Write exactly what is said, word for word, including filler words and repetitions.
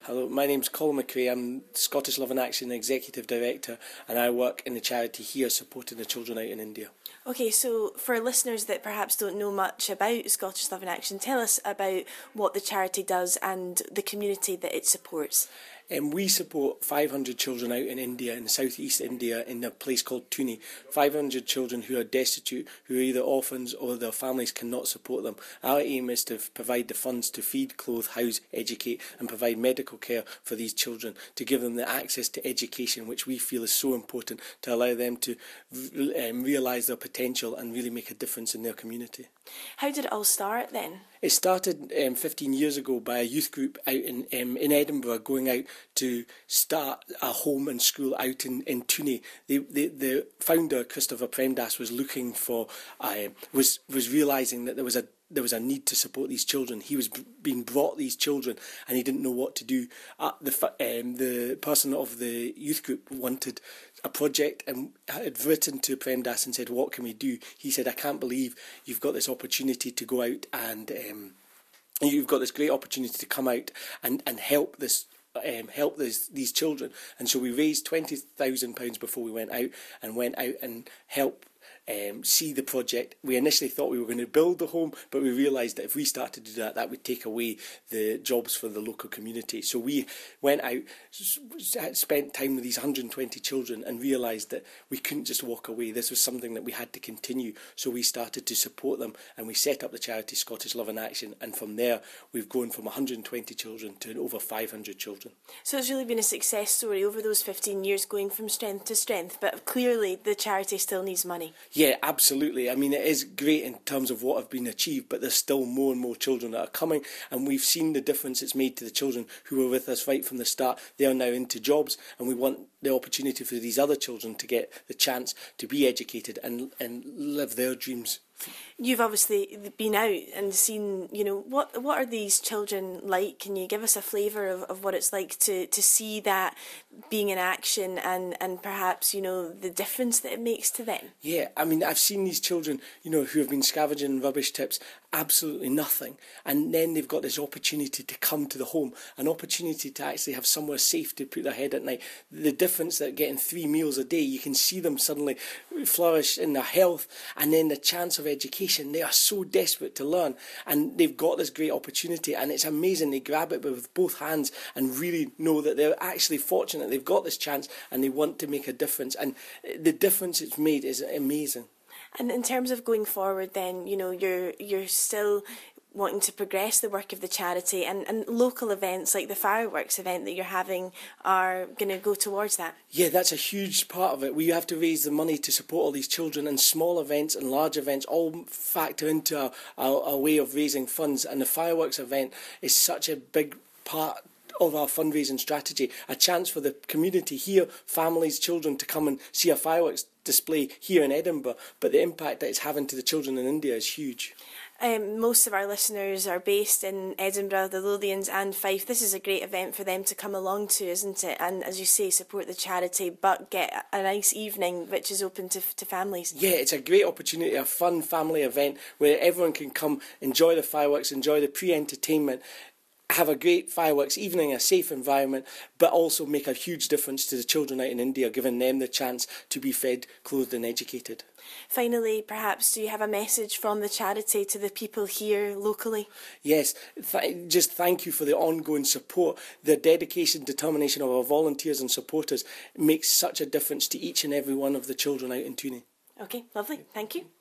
Hello, my name's Colin McRae. I'm Scottish Love and Action Executive Director, and I work in the charity here supporting the children out in India. Okay, so for listeners that perhaps don't know much about Scottish Love and Action, tell us about what the charity does and the community that it supports. Um, we support five hundred children out in India, in southeast India, in a place called Tuni. five hundred children who are destitute, who are either orphans or their families cannot support them. Our aim is to provide the funds to feed, clothe, house, educate and provide medical care for these children, to give them the access to education, which we feel is so important, to allow them to um, realise their potential and really make a difference in their community. How did it all start then? It started um, fifteen years ago by a youth group out in um, in Edinburgh going out to start a home and school out in, in Tuni. The, the the founder, Christopher Premdas, was looking for, uh, was was realising that there was a there was a need to support these children. He was b- being brought these children and he didn't know what to do. Uh, the um, the person of the youth group wanted a project and had written to Premdas and said, what can we do? He said, I can't believe you've got this opportunity to go out and um, you've got this great opportunity to come out and, and help this Um, help this, these children. And so we raised twenty thousand pounds before we went out and went out and helped um, see the project. We initially thought we were going to build the home, but we realised that if we started to do that, that would take away the jobs for the local community. So we went out, spent time with these one hundred twenty children and realised that we couldn't just walk away. This was something that we had to continue. So we started to support them and we set up the charity Scottish Love and Action. And from there, we've grown from one hundred twenty children to over five hundred children. So it's really been a success story over those fifteen years, going from strength to strength. But clearly the charity still needs money. Yeah, absolutely. I mean, it is great in terms of what have been achieved, but there's still more and more children that are coming, and we've seen the difference it's made to the children who were with us right from the start. They are now into jobs, and we want the opportunity for these other children to get the chance to be educated and, and live their dreams. You've obviously been out and seen, you know, what what are these children like? Can you give us a flavour of, of what it's like to, to see that being in action and, and perhaps, you know, the difference that it makes to them? Yeah, I mean, I've seen these children, you know, who have been scavenging rubbish tips, absolutely nothing. And then they've got this opportunity to come to the home, an opportunity to actually have somewhere safe to put their head at night. The difference that getting three meals a day, you can see them suddenly flourish in their health, and then the chance of education. They are so desperate to learn, and they've got this great opportunity, and it's amazing. They grab it with both hands and really know that they're actually fortunate. They've got this chance and they want to make a difference, and the difference it's made is amazing. And in terms of going forward then, you know, you're you're still wanting to progress the work of the charity, and, and local events like the fireworks event that you're having are going to go towards that. Yeah, that's a huge part of it. We have to raise the money to support all these children, and small events and large events all factor into our, our, our way of raising funds, and the fireworks event is such a big part of our fundraising strategy, a chance for the community here, families, children, to come and see a fireworks display here in Edinburgh, but the impact that it's having to the children in India is huge. Um, most of our listeners are based in Edinburgh, the Lothians and Fife. This is a great event for them to come along to, isn't it? And as you say, support the charity, but get a nice evening which is open to, to families. Yeah, it's a great opportunity, a fun family event where everyone can come, enjoy the fireworks, enjoy the pre-entertainment, have a great fireworks evening, a safe environment, but also make a huge difference to the children out in India, giving them the chance to be fed, clothed and educated. Finally, perhaps, do you have a message from the charity to the people here locally? Yes, th- just thank you for the ongoing support. The dedication, determination of our volunteers and supporters makes such a difference to each and every one of the children out in Tuni. Okay, lovely. Thank you.